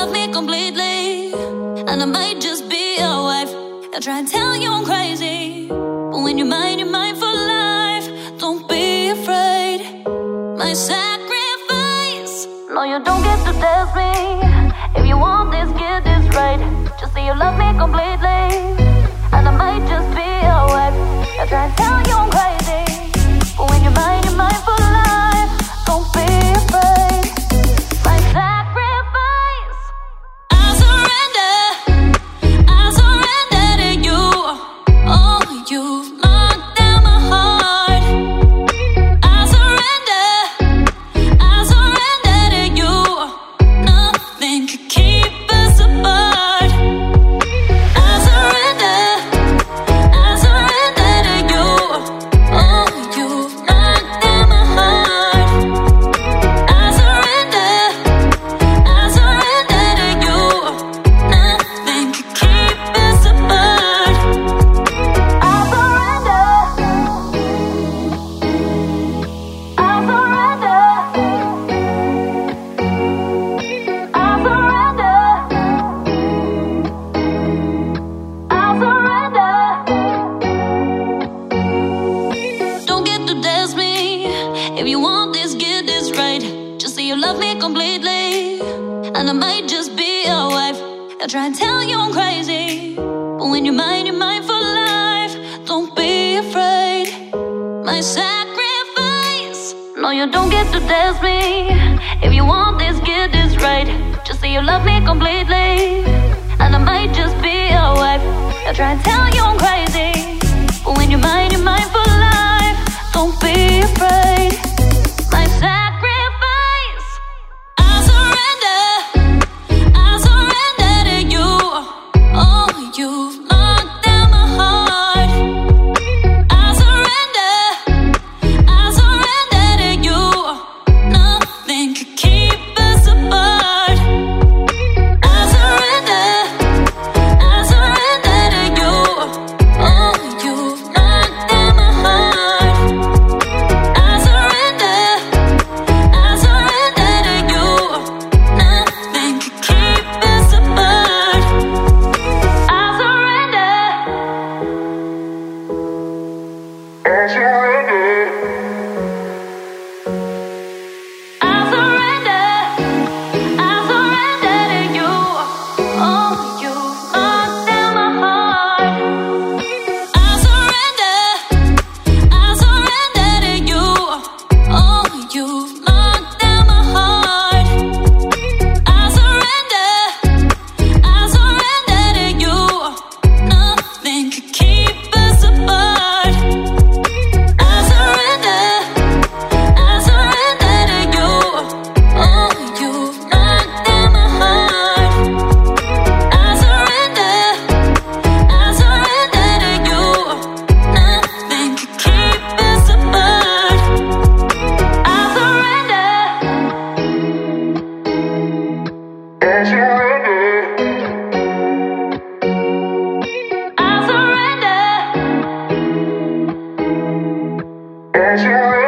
love me completely, and I might just be your wife. I'll try and tell you I'm crazy, but when you're mine for life. Don't be afraid, my sacrifice. No, you don't get to test me. If you want this, get this right. Just say you love me completely, and I might just be your wife. I'll try and tell you I'm crazy, but when you're mine for life. Don't be afraid, my sacrifice. I surrender to you. Oh, you've locked down my heart. I surrender to you. Nothing could keep us apart. I surrender to you. Oh, you've locked down my heart. I surrender to you. Nothing could keep us apart. I surrender. Don't get to test me. If you want this, get this right. Just say you love me completely, and I might just be your wife. I'll try and tell you I'm crazy, but when you're mine for life. Don't be afraid, my sacrifice. No, you don't get to test me. If you want this, get this right. Just say you love me completely, and I might just be your wife. I'll try and tell you I'm crazy, but when you're mine for life. Don't be afraid, my sacrifice. I surrender to you. Oh, you've locked down my heart. I surrender to you. Nothing could keep us apart. I surrender to you. Oh, you've locked down my heart. I surrender to you. Nothing could keep us apart. I surrender. I surrender to you. Oh, you've locked down my heart. I surrender to you. Oh, you've locked down my heart. I surrender to you. Nothing could keep us apart. I surrender to you. Oh, you've locked down my heart. I surrender to you. Nothing could keep us apart. I surrender. I surrender.